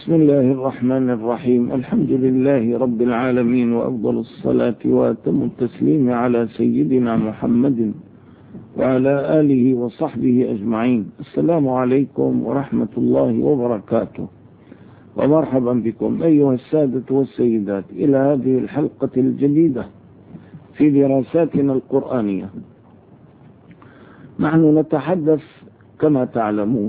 بسم الله الرحمن الرحيم. الحمد لله رب العالمين، وأفضل الصلاة وأتم التسليم على سيدنا محمد وعلى آله وصحبه أجمعين. السلام عليكم ورحمة الله وبركاته، ومرحبا بكم أيها السادة والسيدات إلى هذه الحلقة الجديدة في دراساتنا القرآنية. نحن نتحدث كما تعلمون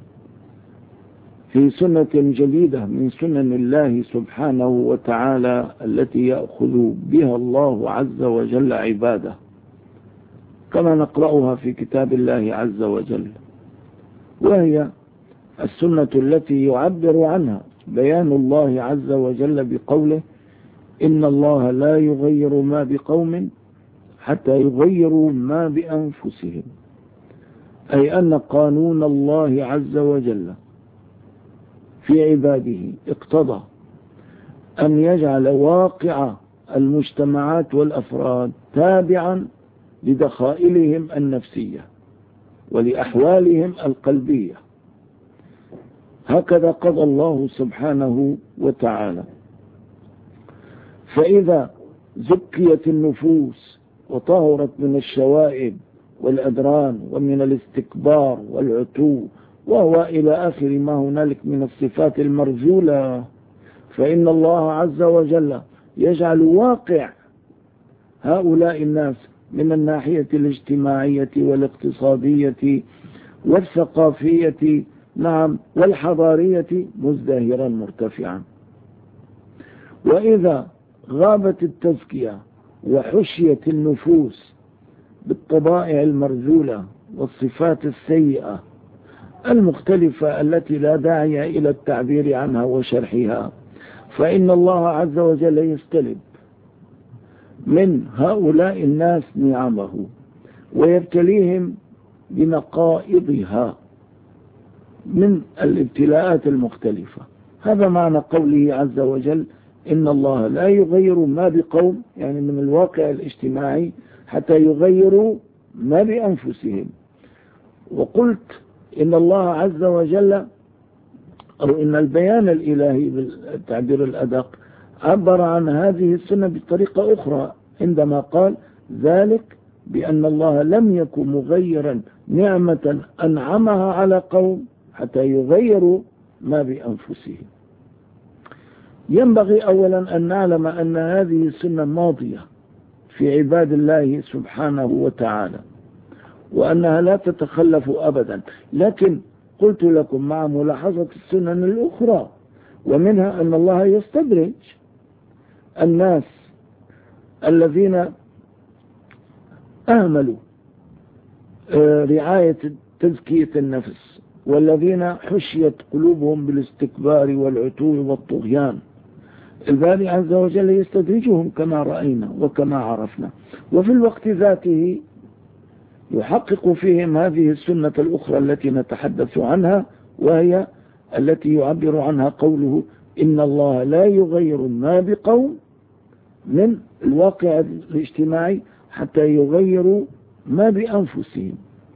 في سنة جديدة من سنن الله سبحانه وتعالى التي يأخذ بها الله عز وجل عباده، كما نقرأها في كتاب الله عز وجل، وهي السنة التي يعبر عنها بيان الله عز وجل بقوله: إن الله لا يغير ما بقوم حتى يغيروا ما بأنفسهم، أي أن قانون الله عز وجل في عباده اقتضى أن يجعل واقع المجتمعات والأفراد تابعا لدخائلهم النفسية ولأحوالهم القلبية. هكذا قضى الله سبحانه وتعالى. فإذا زكيت النفوس وطهرت من الشوائب والأدران ومن الاستكبار والعتو وهو إلى آخر ما هنالك من الصفات المرذولة، فإن الله عز وجل يجعل واقع هؤلاء الناس من الناحية الاجتماعية والاقتصادية والثقافية والحضارية مزدهرا مرتفعا. وإذا غابت التزكية وحشيت النفوس بالطبائع المرذولة والصفات السيئة المختلفة التي لا داعي إلى التعبير عنها وشرحها، فإن الله عز وجل يستلب من هؤلاء الناس نعمه ويبتليهم بنقائضها من الابتلاءات المختلفة. هذا معنى قوله عز وجل: إن الله لا يغير ما بقوم، يعني من الواقع الاجتماعي، حتى يغيروا ما بأنفسهم. وقلت إن الله عز وجل، أو إن البيان الإلهي بالتعبير الأدق، عبر عن هذه السنة بطريقة أخرى عندما قال: ذلك بأن الله لم يكن مغيرا نعمة أنعمها على قوم حتى يغيروا ما بأنفسهم. ينبغي أولا أن نعلم أن هذه السنة ماضية في عباد الله سبحانه وتعالى، وأنها لا تتخلف أبدا. لكن قلت لكم مع ملاحظة السنن الأخرى، ومنها أن الله يستدرج الناس الذين أهملوا رعاية تزكية النفس، والذين حشيت قلوبهم بالاستكبار والعتو والطغيان. الباري عز وجل يستدرجهم كما رأينا وكما عرفنا، وفي الوقت ذاته يحقق فيهم هذه السنة الأخرى التي نتحدث عنها، وهي التي يعبر عنها قوله: إن الله لا يغير ما بقوم، من الواقع الاجتماعي حتى يغيروا ما بأنفسهم.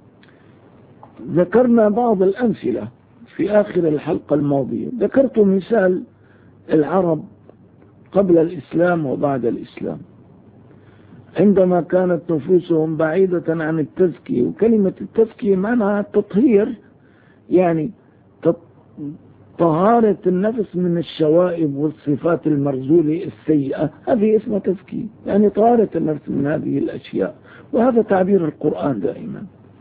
ذكرنا بعض الأمثلة في آخر الحلقة الماضية. ذكرت مثال العرب قبل الإسلام وبعد الإسلام، عندما كانت نفوسهم بعيدة عن التزكية. وكلمة التزكية معناها التطهير، يعني طهارة النفس من الشوائب والصفات المرذولة السيئة، هذه اسمها تزكية، يعني طهارة النفس من هذه الأشياء. وهذا تعبير القرآن دائما.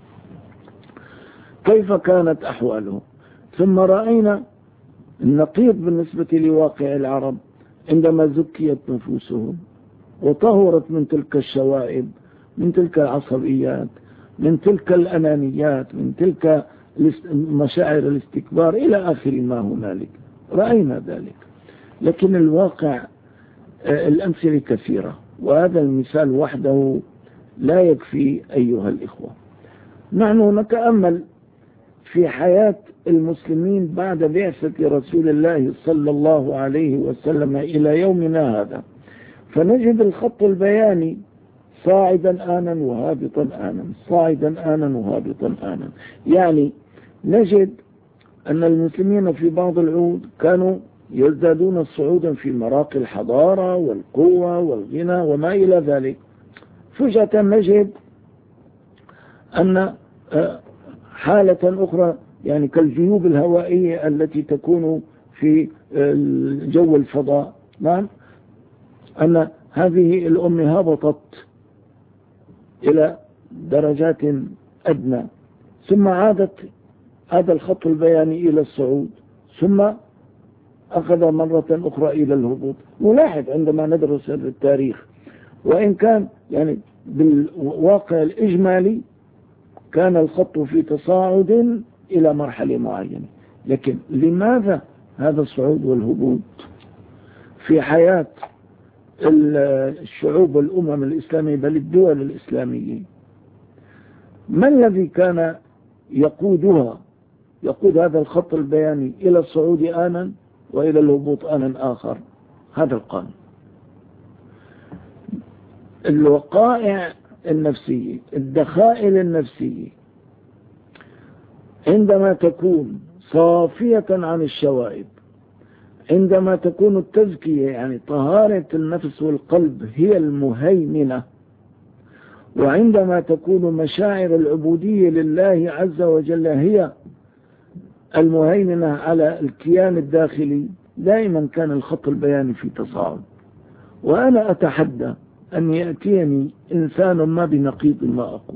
كيف كانت أحوالهم؟ ثم رأينا النقيض بالنسبة لواقع العرب عندما زكيت نفوسهم وطهرت من تلك الشوائب، من تلك العصبيات، من تلك الأنانيات، من تلك مشاعر الاستكبار إلى آخر ما هنالك. رأينا ذلك. لكن الواقع الأمثلة كثيرة، وهذا المثال وحده لا يكفي أيها الإخوة. نحن نتأمل في حياة المسلمين بعد بعثة رسول الله صلى الله عليه وسلم إلى يومنا هذا، فنجد الخط البياني صاعدا آنا وهابطا آنا، صاعدا آنا وهابطا آنا. يعني نجد أن المسلمين في بعض العهود كانوا يزدادون صعودا في مراقي الحضارة والقوة والغنى وما إلى ذلك. فجأة نجد أن حالة أخرى يعني كالجيوب الهوائية التي تكون في جو الفضاء، نعم، أن هذه الأمة هبطت إلى درجات أدنى، ثم عاد الخط البياني إلى الصعود، ثم أخذ مرة أخرى إلى الهبوط. نلاحظ عندما ندرس التاريخ، وإن كان يعني بالواقع الإجمالي كان الخط في تصاعد إلى مرحلة معينة، لكن لماذا هذا الصعود والهبوط في حياة الشعوب والأمم الإسلامية بل الدول الإسلامية؟ ما الذي كان يقود هذا الخط البياني إلى الصعود آنا وإلى الهبوط آنا آخر؟ هذا القانون. الوقائع النفسية، الدخائل النفسية عندما تكون صافية عن الشوائب، عندما تكون التزكية يعني طهارة النفس والقلب هي المهيمنة، وعندما تكون مشاعر العبودية لله عز وجل هي المهيمنة على الكيان الداخلي، دائما كان الخط البياني في تصاعد. وأنا أتحدى أن يأتيني إنسان ما بنقيض ما أقول.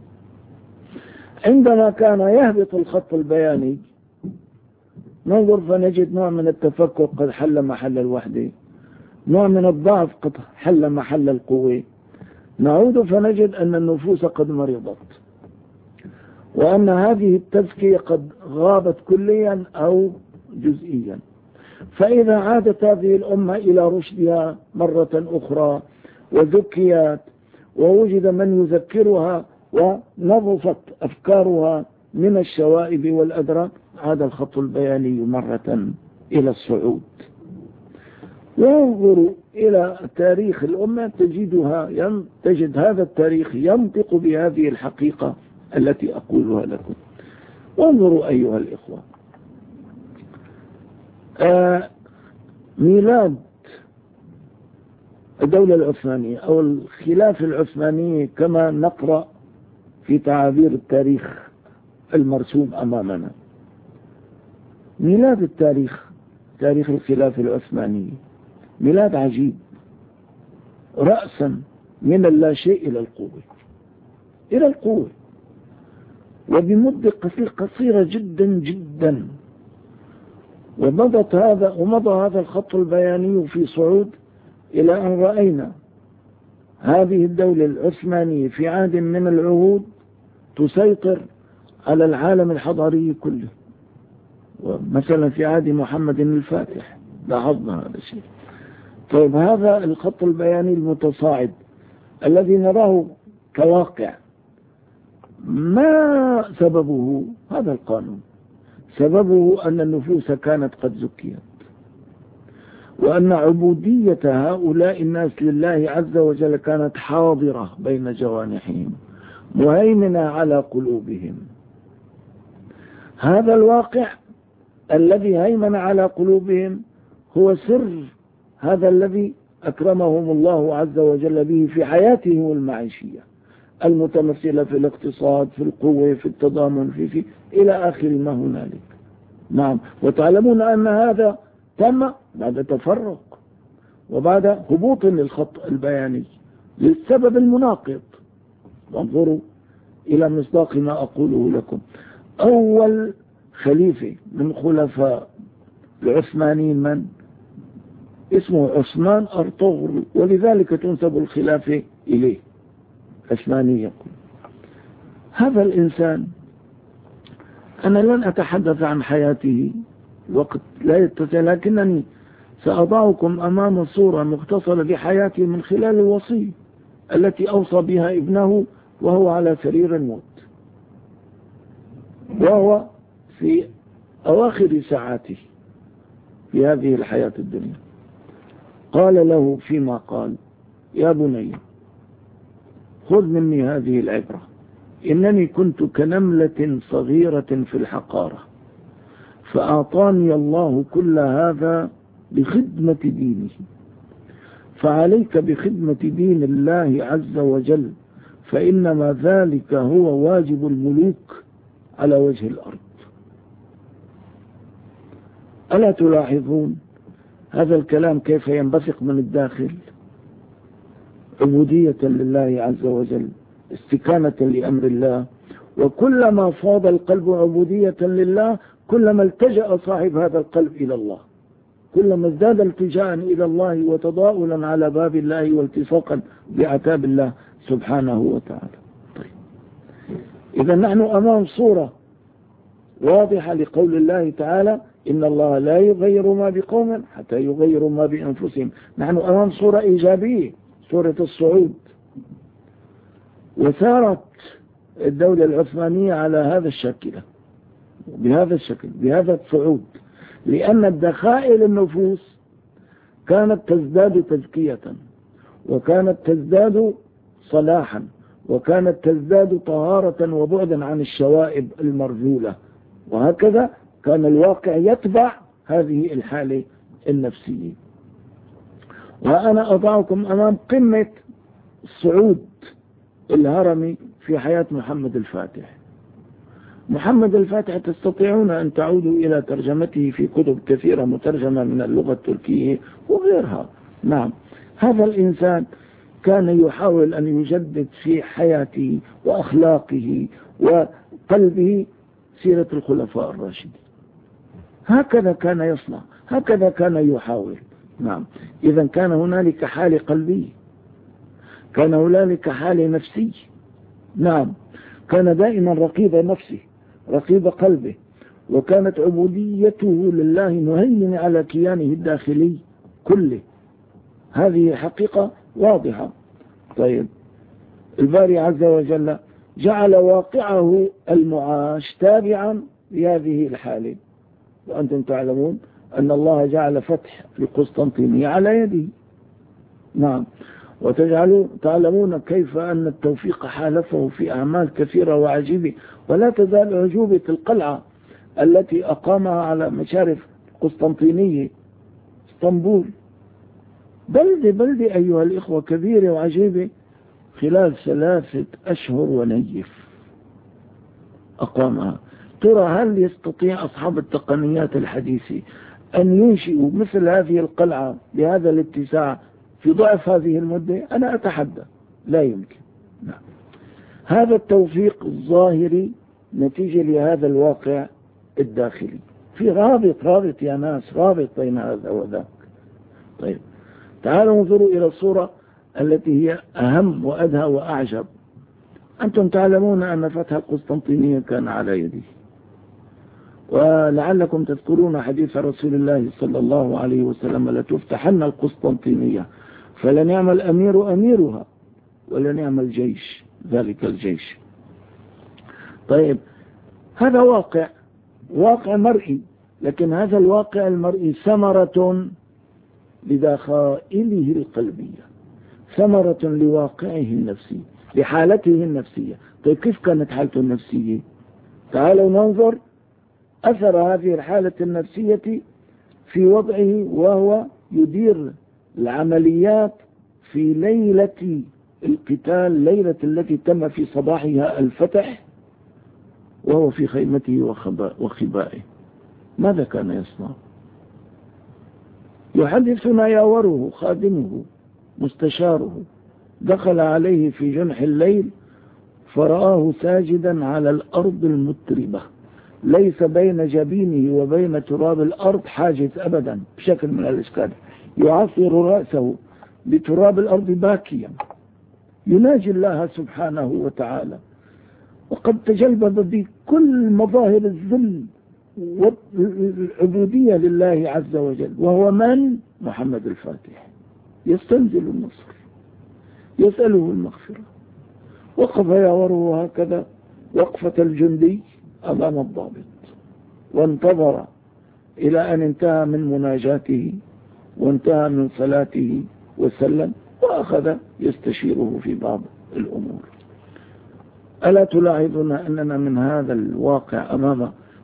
عندما كان يهبط الخط البياني ننظر فنجد نوع من التفكك قد حل محل الوحدة، نوع من الضعف قد حل محل القوة، نعود فنجد أن النفوس قد مرضت، وأن هذه التزكية قد غابت كليا أو جزئيا. فإذا عادت هذه الأمة إلى رشدها مرة أخرى وذكيت ووجد من يذكرها ونظفت أفكارها من الشوائب والأدراك، عاد الخط البياني مرة إلى الصعود. وانظروا إلى تاريخ الأمة تجد هذا التاريخ ينطق بهذه الحقيقة التي أقولها لكم. وانظروا أيها الإخوة، ميلاد الدولة العثمانية أو الخلافة العثمانية كما نقرأ في تعابير التاريخ المرسوم أمامنا، ميلاد تاريخ الخلافة العثمانية ميلاد عجيب، رأسا من اللاشيء إلى القوة وبمدة قصيرة جدا جدا. ومضى هذا الخط البياني في صعود إلى أن رأينا هذه الدولة العثمانية في عهد من العهود تسيطر على العالم الحضاري كله. ومثلا في عهد محمد الفاتح لاحظنا هذا الشيء. طيب هذا الخط البياني المتصاعد الذي نراه كواقع، ما سببه؟ هذا القانون سببه أن النفوس كانت قد زكيت، وأن عبودية هؤلاء الناس لله عز وجل كانت حاضرة بين جوانحهم مهيمنة على قلوبهم. هذا الواقع الذي هيمن على قلوبهم هو سر هذا الذي أكرمهم الله عز وجل به في حياتهم المعيشية المتمثلة في الاقتصاد، في القوة، في التضامن، في إلى آخر ما هنالك. نعم، وتعلمون أن هذا تم بعد تفرق وبعد هبوط للخط البياني للسبب المناقض. وانظروا إلى مصداق ما أقوله لكم. أول خليفة من خلفاء العثمانيين من اسمه عثمان أرطغرل، ولذلك تنسب الخلافة إليه، عثماني يقول. هذا الإنسان أنا لن أتحدث عن حياته، الوقت لا يتسع، لكنني سأضعكم أمام صورة مختصرة لحياته من خلال الوصية التي أوصى بها ابنه وهو على سرير الموت، وهو في أواخر ساعاته في هذه الحياة الدنيا. قال له فيما قال: يا بني خذ مني هذه العبرة، إنني كنت كنملة صغيرة في الحقارة، فأعطاني الله كل هذا بخدمة دينه، فعليك بخدمة دين الله عز وجل، فإنما ذلك هو واجب الملوك على وجه الأرض. ألا تلاحظون هذا الكلام كيف ينبثق من الداخل؟ عبودية لله عز وجل، استكانة لأمر الله، وكلما فاض القلب عبودية لله كلما التجأ صاحب هذا القلب إلى الله، كلما ازداد التجاء إلى الله وتضاؤلا على باب الله والتصاقا بعتاب الله سبحانه وتعالى. طيب، إذا نحن أمام صورة واضحة لقول الله تعالى إن الله لا يغير ما بقوم حتى يغيروا ما بأنفسهم. نحن أمام صورة إيجابية، صورة الصعود. وسارت الدولة العثمانية على هذا الشكل، بهذا الشكل، بهذا الصعود، لأن الدخائل النفوس كانت تزداد تزكية، وكانت تزداد صلاحا، وكانت تزداد طهارة وبعدا عن الشوائب المرذولة، وهكذا كان الواقع يتبع هذه الحالة النفسية. وأنا أضعكم أمام قمة الصعود الهرمي في حياة محمد الفاتح. محمد الفاتح تستطيعون أن تعودوا إلى ترجمته في كتب كثيرة مترجمة من اللغة التركية وغيرها. نعم، هذا الإنسان كان يحاول أن يجدد في حياته وأخلاقه وقلبه سيرة الخلفاء الراشدين. هكذا كان يصنع، هكذا كان يحاول. نعم، إذا كان هنالك حالة قلبية، كان هنالك حالة نفسية. نعم، كان دائما رقيب نفسه، رقيب قلبه، وكانت عبوديته لله مهيمنة على كيانه الداخلي كله. هذه حقيقة واضحة. طيب، الباري عز وجل جعل واقعه المعاش تابعا لهذه الحالة، وأنتم تعلمون أن الله جعل فتح لقسطنطينية على يده. نعم، وتعلمون كيف أن التوفيق حالفه في أعمال كثيرة وعجيبة، ولا تزال عجوبة القلعة التي أقامها على مشارف قسطنطينية اسطنبول، بلدة أيها الإخوة كبيرة وعجيبة، خلال 3 أشهر ونيف أقامها. ترى هل يستطيع أصحاب التقنيات الحديثة أن ينشئوا مثل هذه القلعة بهذا الاتساع في ضعف هذه المدة؟ أنا أتحدى، لا يمكن. نعم. هذا التوفيق الظاهري نتيجة لهذا الواقع الداخلي، في رابط يا ناس، رابط بين هذا وذاك. طيب، تعالوا انظروا إلى الصورة التي هي أهم وأدهى وأعجب. أنتم تعلمون أن فتح القسطنطينية كان على يده، ولعلكم تذكرون حديث رسول الله صلى الله عليه وسلم: لتفتحن القسطنطينية فلنعم الأمير أميرها ولنعم الجيش ذلك الجيش. طيب، هذا واقع مرئي، لكن هذا الواقع المرئي ثمرة لدخائله القلبية، ثمرة لواقعه النفسي، لحالته النفسية. طيب، كيف كانت حالته النفسية؟ تعالوا ننظر أثر هذه الحالة النفسية في وضعه وهو يدير العمليات في ليلة القتال، ليلة التي تم في صباحها الفتح، وهو في خيمته وخبائه. ماذا كان يصنع؟ يحدثنا ياوره خادمه مستشاره: دخل عليه في جنح الليل فرآه ساجدا على الأرض المتربة، ليس بين جبينه وبين تراب الأرض حاجز أبدا بشكل من الإشكال، يعصر رأسه بتراب الأرض باكيا يناجي الله سبحانه وتعالى، وقد تجلبب بكل مظاهر الذل والعبودية لله عز وجل. وهو من؟ محمد الفاتح، يستنزل النصر، يسأله المغفرة. وقف ياوره هكذا وقفة الجندي أمام الضابط، وانتظر إلى أن انتهى من مناجاته وانتهى من صلاته وسلم، وأخذ يستشيره في بعض الأمور. ألا تلاحظون أننا من هذا الواقع أمام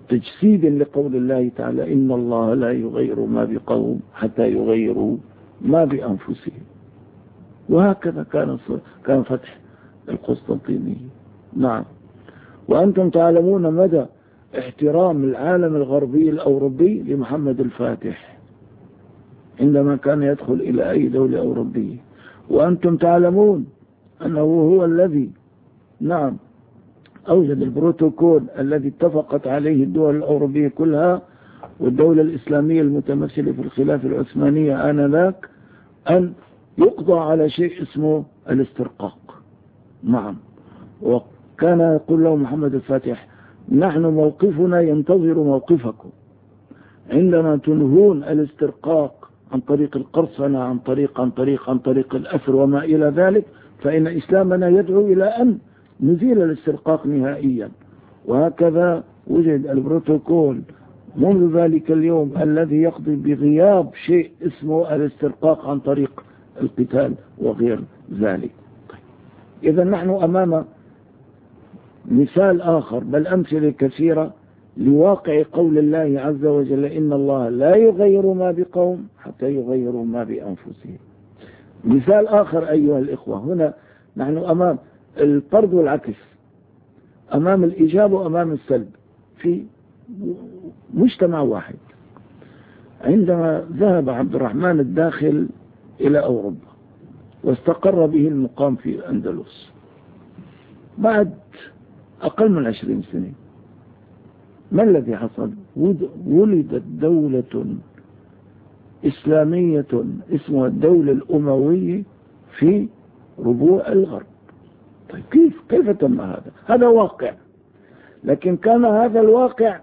تجسيد لقول الله تعالى إن الله لا يغير ما بقوم حتى يغيروا ما بأنفسهم. وهكذا كان فتح القسطنطينية. نعم. وأنتم تعلمون مدى احترام العالم الغربي الأوروبي لمحمد الفاتح عندما كان يدخل إلى أي دولة أوروبية. وأنتم تعلمون أنه هو الذي نعم أوجد البروتوكول الذي اتفقت عليه الدول الأوروبية كلها والدولة الإسلامية المتمثلة في الخلافة العثمانية آنذاك أن يقضى على شيء اسمه الاسترقاق. نعم. وكان يقول له محمد الفاتح نحن موقفنا ينتظر موقفكم عندما تنهون الاسترقاق عن طريق القرصنة عن طريق الأسر وما إلى ذلك، فإن إسلامنا يدعو إلى أن نزيل الاسترقاق نهائيا. وهكذا وجد البروتوكول منذ ذلك اليوم الذي يقضي بغياب شيء اسمه الاسترقاق عن طريق القتال وغير ذلك. إذا نحن أمام مثال آخر بل أمثلة كثيرة لواقع قول الله عز وجل إن الله لا يغير ما بقوم حتى يغيروا ما بأنفسهم. مثال آخر أيها الإخوة، هنا نحن أمام الطرد والعكس، أمام الإيجاب وأمام السلب في مجتمع واحد. عندما ذهب عبد الرحمن الداخل إلى أوروبا واستقر به المقام في الأندلس بعد أقل من 20 سنة، ما الذي حصل؟ ولدت دولة إسلامية اسمها الدولة الأموية في ربوع الغرب. طيب كيف تم هذا؟ هذا واقع، لكن كان هذا الواقع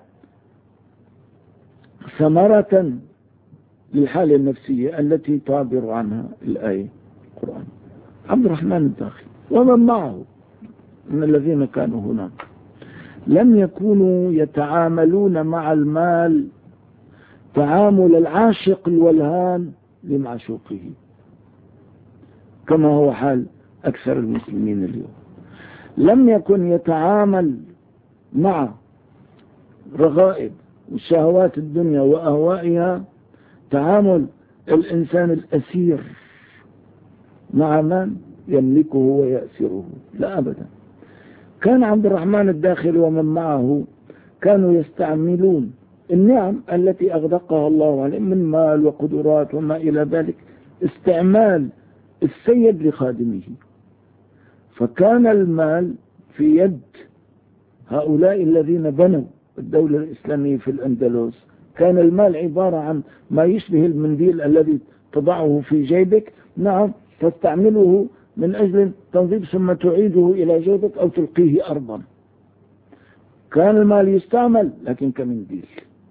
ثمرة للحالة النفسية التي تعبر عنها الآية القرآن. عبد الرحمن الداخل ومن معه من الذين كانوا هناك لم يكونوا يتعاملون مع المال تعامل العاشق الولهان لمعشوقه كما هو حال أكثر المسلمين اليوم. لم يكن يتعامل مع رغائب وشهوات الدنيا وأهوائها تعامل الإنسان الأسير مع من يملكه ويأسره، لا أبدا. كان عبد الرحمن الداخل ومن معه كانوا يستعملون النعم التي أغدقها الله عليهم من مال وقدرات وما إلى ذلك استعمال السيد لخادمه. فكان المال في يد هؤلاء الذين بنوا الدولة الإسلامية في الأندلس، كان المال عبارة عن ما يشبه المنديل الذي تضعه في جيبك، نعم، تستعمله من أجل تنظيف ثم تعيده إلى جيبك أو تلقيه أرضا. كان المال يستعمل لكن كمنديل.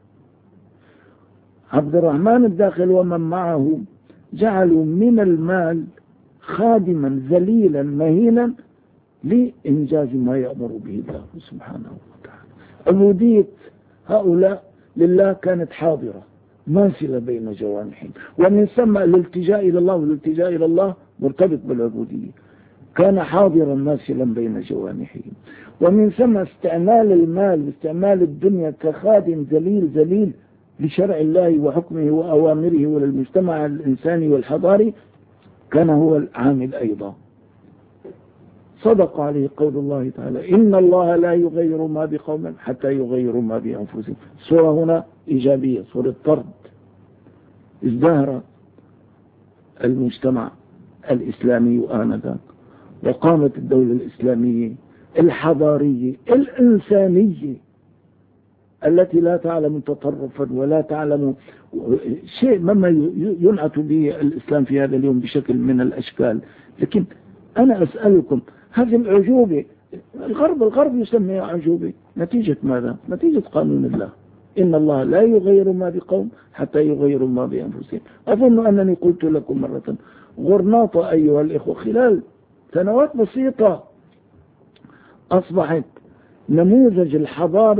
عبد الرحمن الداخل ومن معه جعلوا من المال خادما ذليلا مهينا لإنجاز ما يأمر به الله سبحانه وتعالى. عبودية هؤلاء لله كانت حاضرة ماثلة بين جوانحهم، ومن ثم الالتجاء إلى الله، والالتجاء إلى الله مرتبط بالعبودية، كان حاضرا ماثلا بين جوانحهم. ومن ثم استعمال المال واستعمال الدنيا كخادم ذليل لشرع الله وحكمه وأوامره وللمجتمع الإنساني والحضاري كان هو العامل أيضا. صدق عليه قول الله تعالى إن الله لا يغير ما بقوم حتى يغيروا ما بأنفسهم. سورة هنا إيجابية، سورة طرد. ازدهر المجتمع الإسلامي آنذاك وقامت الدولة الإسلامية الحضارية الإنسانية التي لا تعلم تطرفا ولا تعلم شيء مما ينعت به الإسلام في هذا اليوم بشكل من الأشكال. لكن أنا أسألكم، هذه العجوبة الغرب يسميها عجوبة نتيجة ماذا؟ نتيجة قانون الله إن الله لا يغير ما بقوم حتى يغيروا ما بأنفسهم. أظن أنني قلت لكم مرة غرناطة أيها الإخوة خلال سنوات بسيطة أصبحت نموذج الحضارة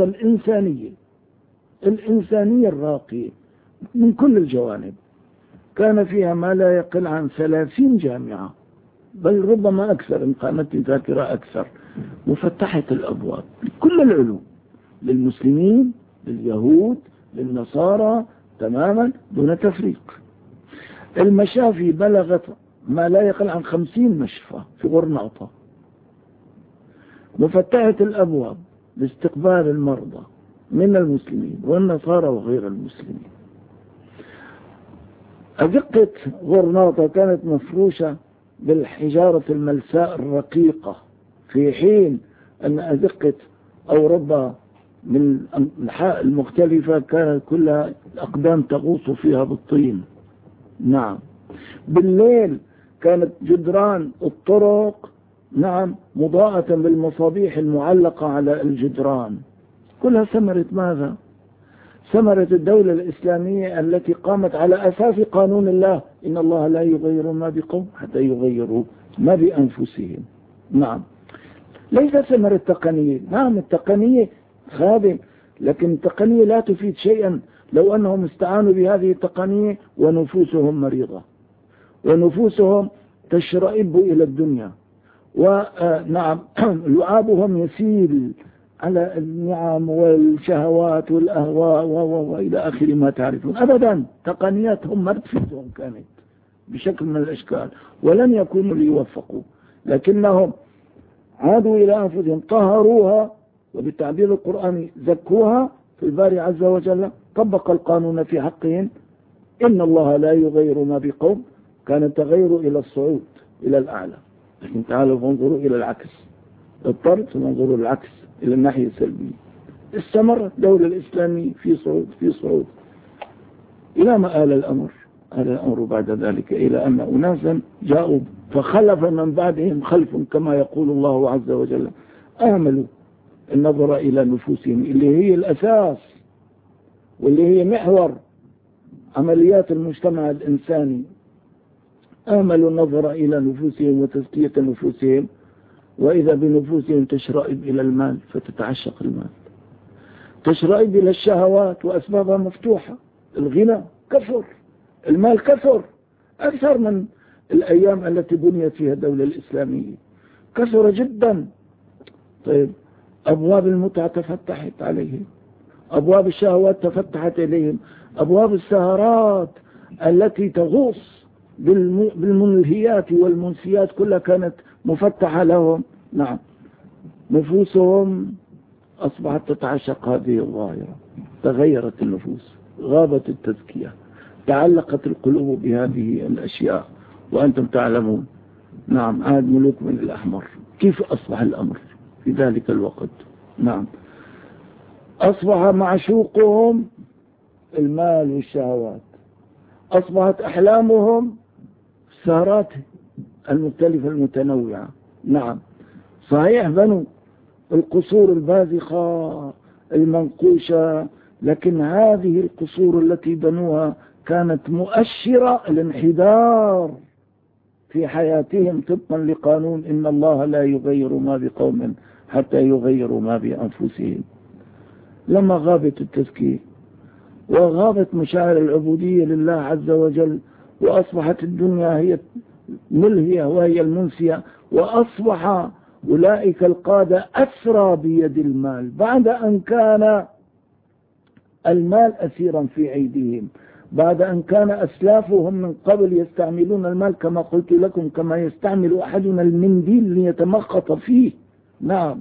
الإنسانية الراقية من كل الجوانب. كان فيها ما لا يقل عن 30 جامعة بل ربما أكثر إن كانت الذاكرة أكثر، مفتحة الأبواب لكل العلوم للمسلمين لليهود للنصارى تماما دون تفريق. المشافي بلغت ما لا يقل عن 50 مشفى في غرناطة، مفتحة الأبواب لاستقبال المرضى من المسلمين والنصارى وغير المسلمين. أزقة غرناطة كانت مفروشة بالحجارة الملساء الرقيقة، في حين أن أزقة أوروبا من الأنحاء المختلفة كانت كلها الأقدام تغوص فيها بالطين. نعم. بالليل كانت جدران الطرق نعم مضاءة بالمصابيح المعلقة على الجدران. كلها ثمرة ماذا؟ ثمرة الدولة الإسلامية التي قامت على أساس قانون الله: إن الله لا يغير ما بقوم حتى يغيروا ما بأنفسهم. نعم. ليس ثمرة تقنية. نعم التقنية خادم، لكن التقنية لا تفيد شيئا لو أنهم استعانوا بهذه التقنية ونفوسهم مريضة ونفوسهم تشرئب إلى الدنيا، ونعم لعابهم يسيل على النعم والشهوات والأهواء وإلى آخر ما تعرفون. أبدا تقنياتهم ما تفيدهم كانت بشكل من الأشكال، ولن يكونوا ليوفقوا، لكنهم عادوا إلى أنفسهم طهروها، وبالتعبير القرآني زكوها. في الباري عز وجل طبق القانون في حقهم: إن الله لا يغير ما بقوم. كان التغير إلى الصعود إلى الأعلى، لكن تعالوا فانظروا إلى العكس، اضطرت فانظروا العكس إلى الناحية السلبية. استمرت الدولة الإسلامية في صعود في صعود إلى ما آل الأمر. آل الأمر بعد ذلك إلى أن أناسا جاءوا فخلف من بعدهم خلف، كما يقول الله عز وجل: آملوا النظر إلى نفوسهم، اللي هي الأساس واللي هي محور عمليات المجتمع الإنساني. آملوا النظر إلى نفوسهم وتزكية نفوسهم، وإذا بنفوسهم تشرئب إلى المال فتتعشق المال، تشرئب إلى الشهوات وأسبابها مفتوحة. الغنى كثر، المال كثر أكثر من الأيام التي بنيت فيها الدولة الإسلامية، كثر جدا. طيب أبواب المتعة تفتحت عليهم، أبواب الشهوات تفتحت إليهم، أبواب السهرات التي تغوص بالمنهيات والمنسيات كلها كانت مفتحة لهم. نعم. نفوسهم أصبحت تتعشق هذه الظاهرة، تغيرت النفوس، غابت التزكية، تعلقت القلوب بهذه الأشياء. وأنتم تعلمون نعم عاد ملوك من الأحمر كيف أصبح الأمر في ذلك الوقت. نعم. أصبح معشوقهم المال والشهوات، أصبحت أحلامهم السهرات المختلفة المتنوعة. نعم. صحيح بنوا القصور البازخة المنقوشة، لكن هذه القصور التي بنوها كانت مؤشرة الانحدار في حياتهم طبقا لقانون إن الله لا يغير ما بقوم حتى يغيروا ما بأنفسهم. لما غابت التزكية وغابت مشاعر العبودية لله عز وجل، وأصبحت الدنيا هي ملهية وهي المنسية، وأصبح أولئك القادة أسرى بيد المال بعد أن كان المال أسيرا في أيديهم، بعد أن كان أسلافهم من قبل يستعملون المال كما قلت لكم، كما يستعمل أحدنا المنديل ليتمخط فيه. نعم.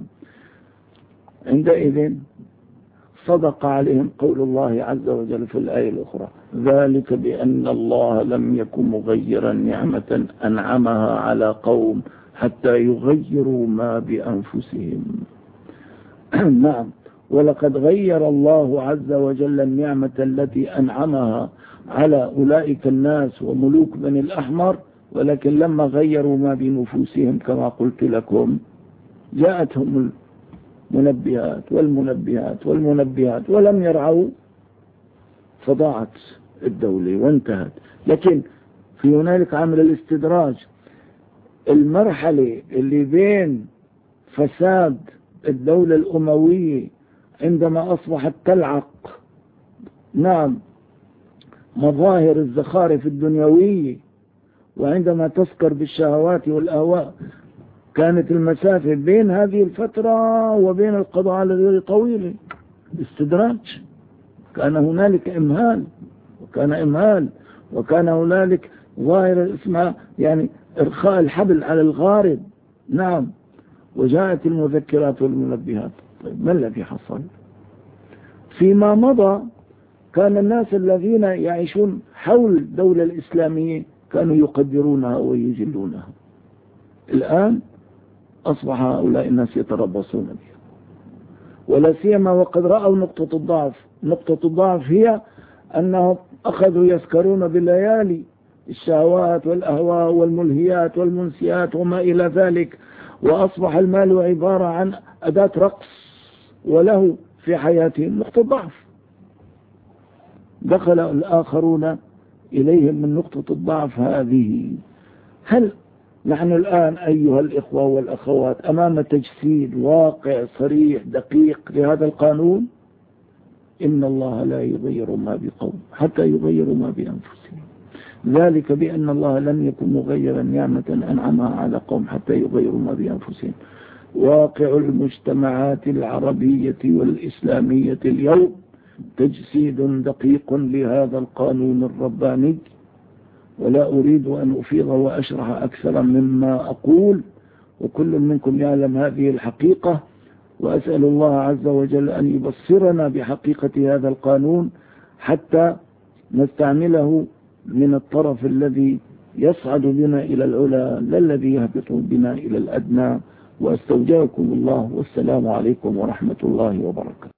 عندئذ صدق عليهم قول الله عز وجل في الآية الأخرى: ذلك بأن الله لم يكن مغيرا نعمة أنعمها على قوم حتى يغيروا ما بأنفسهم. نعم. ولقد غير الله عز وجل النعمة التي أنعمها على أولئك الناس وملوك بني الأحمر، ولكن لما غيروا ما بنفوسهم كما قلت لكم جاءتهم المنبهات والمنبهات ولم يرعوا، فضاعت الدولة وانتهت. لكن في هنالك عمل الاستدراج، المرحلة اللي بين فساد الدولة الأموية عندما أصبحت تلعق نعم مظاهر الزخارف الدنيوية، وعندما تسكر بالشهوات والأهواء، كانت المسافة بين هذه الفترة وبين القضاء على ذلك طويلة. استدراج كان هنالك إمهال وكان هنالك ظاهرة اسمها يعني إرخاء الحبل على الغارب. نعم. وجاءت المذكرات والمنبهات. طيب ما الذي حصل؟ فيما مضى كان الناس الذين يعيشون حول الدولة الإسلامية كانوا يقدرونها ويجلونها. الآن أصبح هؤلاء الناس يتربصون بها، ولا سيما وقد رأوا نقطة الضعف. نقطة الضعف هي أنهم أخذوا يسكرون بالليالي الشهوات والأهواء والملهيات والمنسيات وما إلى ذلك، وأصبح المال عبارة عن أداة رقص وله في حياتهم. نقطة ضعف. دخل الآخرون إليهم من نقطة الضعف هذه. هل نحن الآن أيها الإخوة والأخوات أمام تجسيد واقع صريح دقيق لهذا القانون؟ إن الله لا يغير ما بقوم حتى يغيروا ما بأنفسهم، ذلك بأن الله لم يكن مغيرا نعمة أنعمها على قوم حتى يغيروا ما بأنفسهم. واقع المجتمعات العربية والإسلامية اليوم تجسيد دقيق لهذا القانون الرباني، ولا أريد أن أفيض وأشرح أكثر مما أقول، وكل منكم يعلم هذه الحقيقة، وأسأل الله عز وجل أن يبصرنا بحقيقة هذا القانون حتى نستعمله من الطرف الذي يصعد بنا إلى العلا لا الذي يهبط بنا إلى الأدنى. وأستودعكم الله، والسلام عليكم ورحمة الله وبركاته.